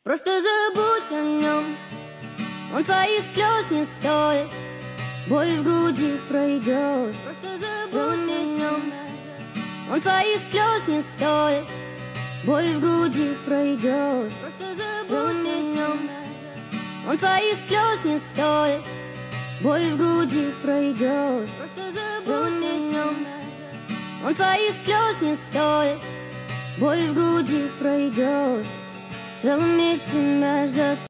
Просто забудь о нем, он твоих слез не стоит. Боль в груди пройдет. Просто забудь о нем, он твоих слез не стоит. Боль в груди пройдет. Просто забудь о нем, он твоих слез не стоит. Боль в груди пройдет. Просто забудь о нем, он твоих слез не стоит. Боль в груди пройдет. Целый мир тебя ждет.